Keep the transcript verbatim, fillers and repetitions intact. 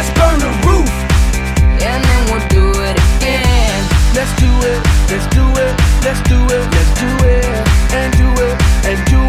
let's burn the roof, and then we'll do it again. let's do it, let's do it, let's do it, let's do it.